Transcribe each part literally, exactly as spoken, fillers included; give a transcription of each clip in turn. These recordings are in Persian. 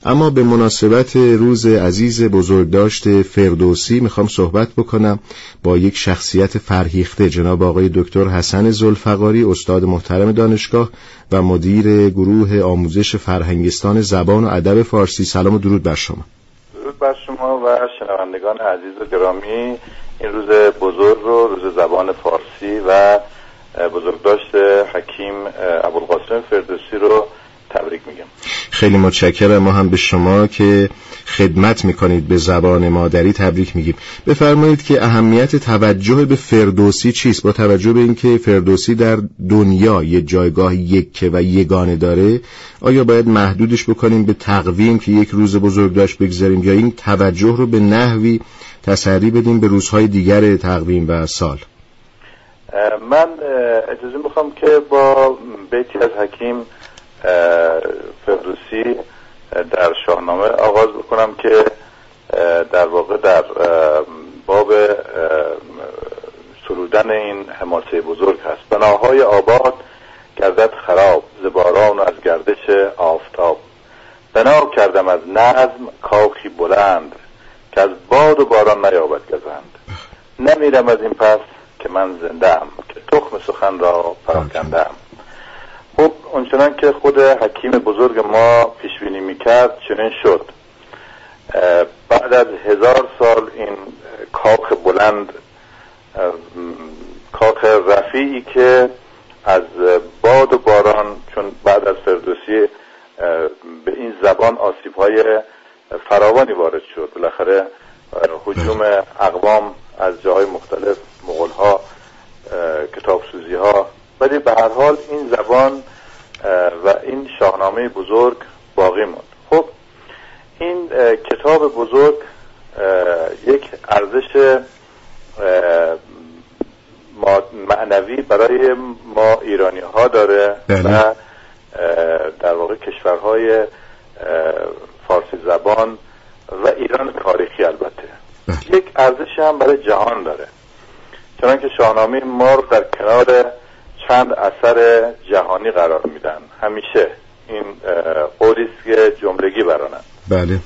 اما به مناسبت روز عزیز بزرگداشت فردوسی میخوام صحبت بکنم با یک شخصیت فرهیخته، جناب آقای دکتر حسن ذوالفقاری، استاد محترم دانشگاه و مدیر گروه آموزش فرهنگستان زبان و ادب فارسی. سلام و درود بر شما. درود بر شما و شنوندگان عزیز و گرامی. این روز بزرگ رو، روز زبان فارسی و بزرگداشت حکیم ابوالقاسم فردوسی رو تبریک میگم. خیلی متشکرم. ما هم به شما که خدمت میکنید به زبان مادری تبریک میگیم. بفرمایید که اهمیت توجه به فردوسی چیست؟ با توجه به اینکه فردوسی در دنیا یه جایگاه یکه و یگانه داره، آیا باید محدودش بکنیم به تقویم که یک روز بزرگداشت بگذاریم، یا این توجه رو به نحوی تسری بدیم به روزهای دیگر تقویم و سال؟ من اجازه میخوام که با بیتی از حکیم فردوسی در شاهنامه آغاز بکنم که در واقع در باب سرودن این حماسه بزرگ هست. بناهای آباد گردد خراب، ز باران و از گردش آفتاب. بنا کردم از نظم کاخی بلند، که از باد و باران نیابد گزند. نمیرم از این پس که من زنده‌ام، که تخم سخن را پراکنده‌ام. خب اونچنان که خود حکیم بزرگ ما پیش بینی میکرد چنین شد. بعد از هزار سال این کاخ بلند، کاخ رفیعی که از باد و باران، چون بعد از فردوسی به این زبان آسیب‌های فراوانی وارد شد، بالاخره هجوم اقوام از جاهای مختلف، مغول‌ها، کتابسوزی‌ها، ولی به هر حال این زبان و این شاهنامه بزرگ باقی موند. خب این کتاب بزرگ یک ارزش معنوی برای ما ایرانی ها داره و در واقع کشورهای فارسی زبان و ایران تاریخی البته یک ارزش هم برای جهان داره، چنانکه شاهنامه ما رو در کنار چند اثر جهانی قرار میدن. همیشه این قولیست که جملگی برانن. بله.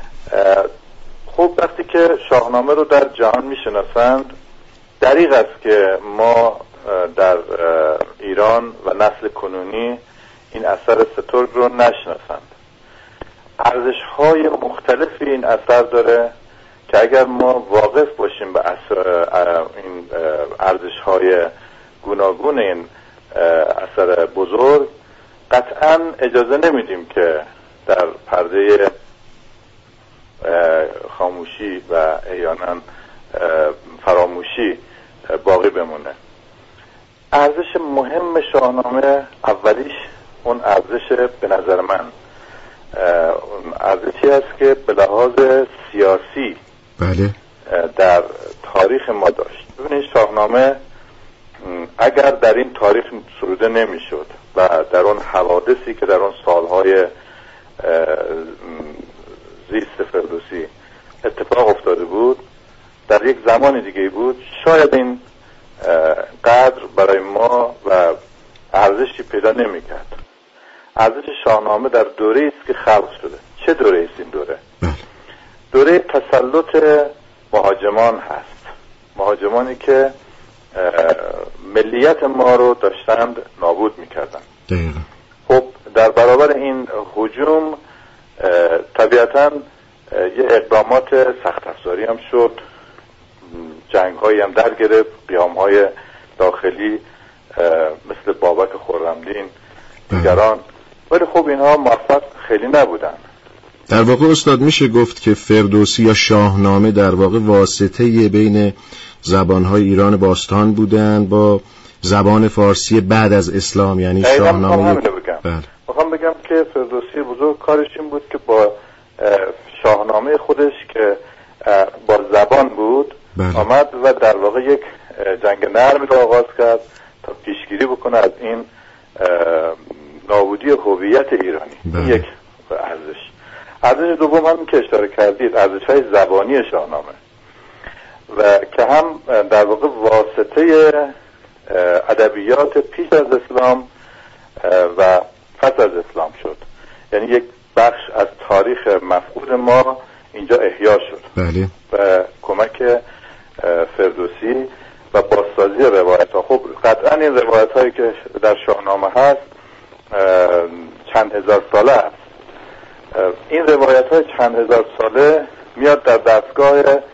خب وقتی که شاهنامه رو در جهان میشناسند، دریغ است که ما در ایران و نسل کنونی این اثر سترگ رو نشناسند. ارزش‌های مختلفی این اثر داره که اگر ما واقف باشیم به این ارزش‌های گوناگون این اثر بزرگ، قطعاً اجازه نمیدیم که در پرده خاموشی و احیانا فراموشی باقی بمونه. ارزش مهم شاهنامه اولیش اون ارزش به نظر من اون ارزشی است که به لحاظ سیاسی بله در تاریخ ما داشت. ببینید شاهنامه اگر در این تاریخ سروده نمیشد و در اون حوادثی که در اون سالهای زیست فردوسی اتفاق افتاده بود، در یک زمان دیگه بود، شاید این قدر برای ما و ارزشی پیدا نمیکرد. ارزش شاهنامه در دوره است که خلق شده. چه دوره است این دوره؟ دوره تسلط مهاجمان هست. مهاجمانی که ملیت ما رو داشتند نابود میکردن. خب در برابر این هجوم طبیعتاً یه اقدامات سخت افزاری هم شد، جنگ هایی هم در گرفت، قیام های داخلی مثل بابک خرمدین دیگران، ولی خب اینها موفق خیلی نبودن. در واقع استاد میشه گفت که فردوسی یا شاهنامه در واقع واسطه بین زبانهای ایران باستان بودند با زبان فارسی بعد از اسلام، یعنی شاهنامه. بله. میخوام بگم که فردوسی بزرگ کارش این بود که با شاهنامه خودش که با زبان بود بله. آمد و در واقع یک جنگ نرمی رو آغاز کرد تا پیشگیری بکنه از این نابودی هویت ایرانی. بله. یک ارزش. ارزش دوم هم که اشاره کردید، ارزش‌های زبانی شاهنامه و که هم در واقع واسطه ادبیات پیش از اسلام و پس از اسلام شد. یعنی یک بخش از تاریخ مفقود ما اینجا احیا شد. بله. و کمک فردوسی و بازسازی روایت ها. خب قطعا این روایت هایی که در شاهنامه هست چند هزار ساله است. این روایت های چند هزار ساله میاد در دستگاه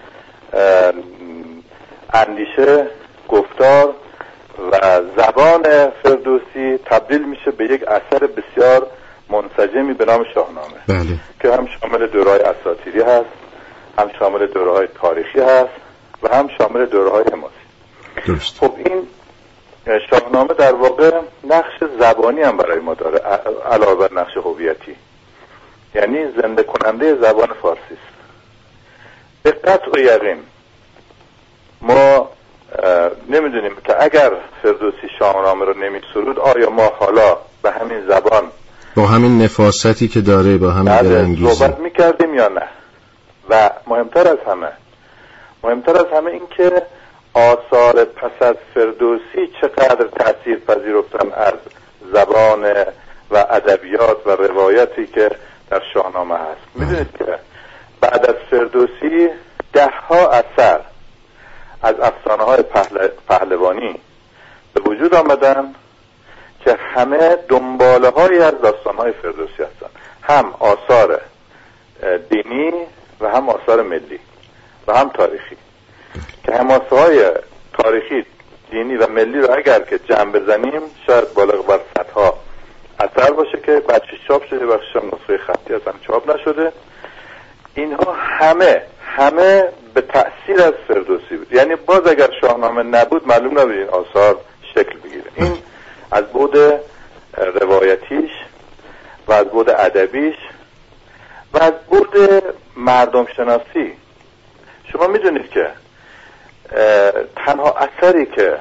اندیشه، گفتار و زبان فردوسی تبدیل میشه به یک اثر بسیار منسجمی به نام شاهنامه. بله. که هم شامل دوره‌های اساطیری هست، هم شامل دوره‌های تاریخی هست و هم شامل دوره‌های حماسی. درست. خب این شاهنامه در واقع نقش زبانی هم برای ما داره علاوه بر نقش هویتی، یعنی زنده کننده زبان فارسی است. به قطع و یقین ما نمیدونیم که اگر فردوسی شاهنامه رو نمی سرود آیا ما حالا به همین زبان با همین نفاستی که داره با همین دلانگیزی صحبت میکردیم یا نه. و مهمتر از همه مهمتر از همه این که آثار پس از فردوسی چقدر تأثیر پذیرفتن از زبان و ادبیات و روایتی که در شاهنامه هست. میدونید که بعد از فردوسی ده ها اثر از افسانه های پهل... پهلوانی به وجود آمدن که همه دنباله هایی از داستان های فردوسی هستن، هم آثار دینی و هم آثار ملی و هم تاریخی، که حماسه های تاریخی، دینی و ملی رو اگر که جمع بزنیم شاید بالغ بر صدها اثر باشه که بچه چاپ شده، بخشش نسخه خطی اصلا چاپ نشده. اینها همه همه به تأثیر از فردوسی بود. یعنی باز اگر شاهنامه نبود معلوم نبود این آثار شکل بگیره. این از بعد روایتیش و از بعد ادبیش و از بعد مردم شناسی. شما میدونید که تنها اثری که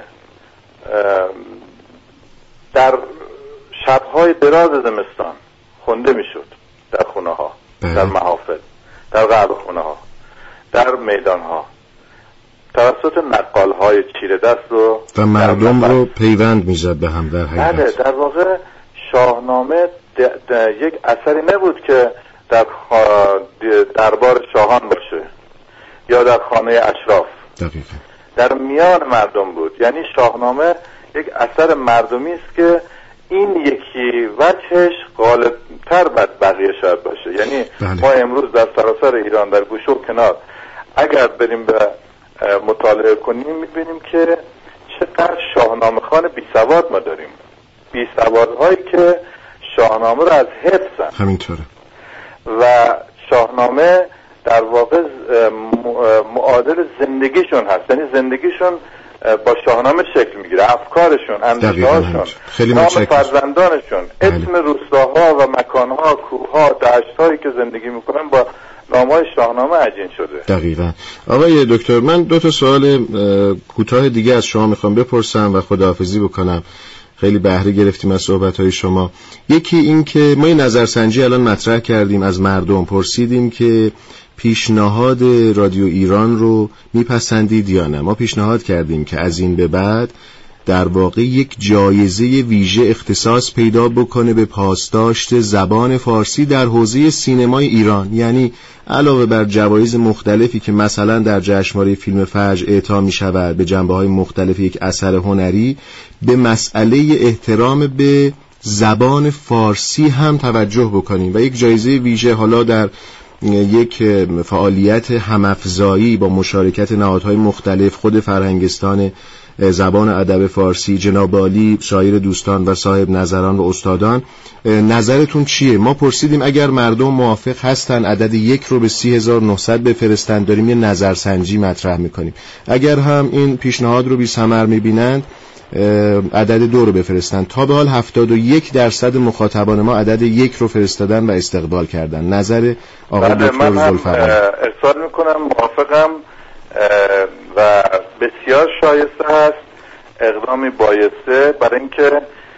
در شبهای دراز زمستان خونده میشد در خونه ها، در محافل، در قلب خونه ها، در میدان ها توسط نقال های چیره دست و و مردم رو پیوند میزد به هم در حقیقت. بله، در واقع شاهنامه ده ده یک اثری نبود که در دربار شاهان باشه یا در خانه اشراف. دقیقا. در میان مردم بود. یعنی شاهنامه یک اثر مردمی است که این یکی وجهش غالب تر بر بقیه شاید باشه. یعنی بله. ما امروز در سراسر ایران در گوشه و کنار اگر بریم به مطالعه کنیم میبینیم که چقدر شاهنامه خوان بی سواد ما داریم، بی سوادهایی که شاهنامه رو از حفظن. همینطوره. و شاهنامه در واقع معادل زندگیشون هست، یعنی زندگیشون با شاهنامه شکل میگیره، افکارشون، اندیشه‌هاشون، نام فرزندانشون، اسم روستاها و مکانها، کوهها، دشت‌هایی که زندگی میکنن با نام‌های شاهنامه عجین شده. دقیقاً. آقای دکتر، من دو تا سوال کوتاه دیگه از شما میخوام بپرسم و خداحافظی بکنم. خیلی بهره گرفتیم از صحبت‌های شما. یکی این که ما این نظرسنجی الان مطرح کردیم، از مردم پرسیدیم که پیشنهاد رادیو ایران رو میپسندید یا نه. ما پیشنهاد کردیم که از این به بعد در واقع یک جایزه ویژه اختصاص پیدا بکنه به پاسداشت زبان فارسی در حوزه سینمای ایران. یعنی علاوه بر جوایز مختلفی که مثلا در جشنواره فیلم فجر اعطا می شود به جنبه‌های مختلف یک اثر هنری، به مسئله احترام به زبان فارسی هم توجه بکنیم و یک جایزه ویژه حالا در یک فعالیت همافزایی با مشارکت نهادهای مختلف، خود فرهنگستان زبان ادب فارسی، جناب عالی، سایر دوستان و صاحب نظران و استادان، نظرتون چیه؟ ما پرسیدیم اگر مردم موافق هستن عدد یک رو به سی هزار و نهصد بفرستن، داریم یه نظرسنجی مطرح میکنیم. اگر هم این پیشنهاد رو بی ثمر میبینند عدد دو رو بفرستن. تا به حال هفتاد و یک درصد مخاطبان ما عدد یک رو فرستادن و استقبال کردن. نظر آقای دکتر ذوالفقار؟ ارسال میکنم، موافقم و بسیار شایسته هست، اقدامی بایسته، برای اینکه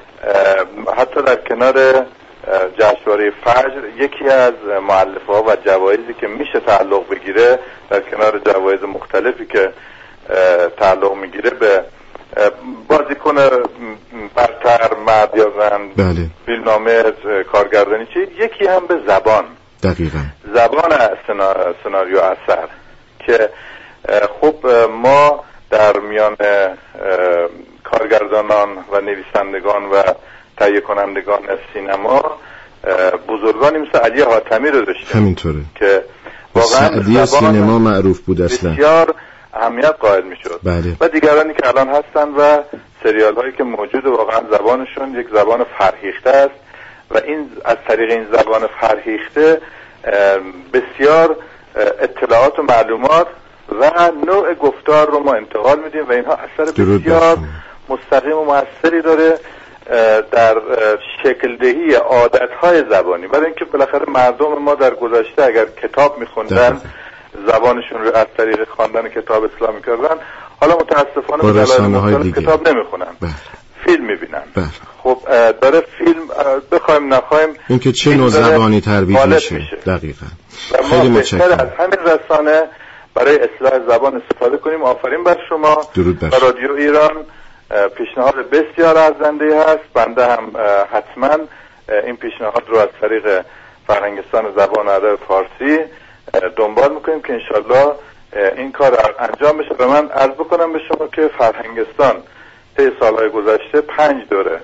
حتی در کنار جشنواره فجر یکی از مؤلفه ها و جوایزی که میشه تعلق بگیره در کنار جوایز مختلفی که تعلق میگیره به بازیکن برتر، مرد یا زن، بله. فیلمنامه، کارگردانی، چی یکی هم به زبان، دقیقاً زبان سناریو اثر که خب ما در میان کارگردانان و نویسندگان و تهیه کنندگان سینما بزرگانی مثل علی حاتمی رو داشتیم. همینطوره که واقعا سعدی سینما معروف بود اصلا، بسیار اهمیت قائل میشد. بله. و دیگرانی که الان هستن و سریال هایی که موجود واقعا زبانشون یک زبان فرهیخته است و این از طریق این زبان فرهیخته بسیار اطلاعات و معلومات و نوع گفتار رو ما انتقال میدیم و اینها اثر بسیار مستقیم و موثری داره در شکل دهی عادتهای زبانی. برای اینکه بالاخره مردم ما در گذشته اگر کتاب میخوندن زبانشون رو از طریق خواندن کتاب اصلاح میکردن، حالا متاسفانه به دلایل مختلف کتاب نمیخونن، فیلم میبینن. خب داره فیلم بخوایم نخوایم اینکه چه نوع زبانی ترویج میشه. میشه دقیقاً. خیلی متشکرم. از همین رسانه برای اصلاح زبان استفاده کنیم. آفرین بر شما. درود بر رادیو ایران پیشنهاد بسیار ارزنده هست. بنده هم حتما این پیشنهاد رو از طریق فرهنگستان زبان و ادب فارسی دنبال میکنیم که انشالله این کار انجام بشه. و من عرض بکنم به شما که فرهنگستان طی سالهای گذشته پنج دوره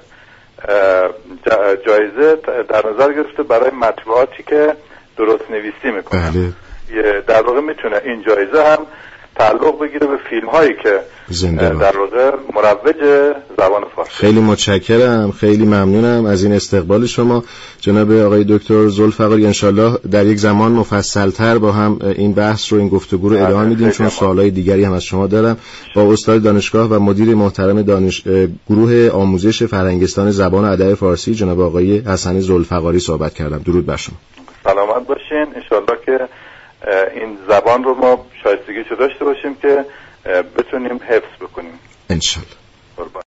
جایزه در نظر گرفته برای مطبوعاتی که درست نویسی میکنن. بله. در واقع میتونه این جایزه هم تعلق بگیره به فیلم هایی که در واقع مروج زبان فارسی. خیلی متشکرم، خیلی ممنونم از این استقبال شما جناب آقای دکتر ذوالفقاری. انشالله در یک زمان مفصل‌تر با هم این بحث رو، این گفتگو رو ادامه میدیم، چون سوالای دیگری هم از شما دارم. با استاد دانشگاه و مدیر محترم دانش گروه آموزش فرهنگستان زبان و ادب فارسی جناب آقای حسن ذوالفقاری صحبت کردم. درود بر شما. سلامت باشین. انشالله که این زبان رو ما شایستگیشو داشته باشیم که بتونیم حفظ بکنیم. انشالله.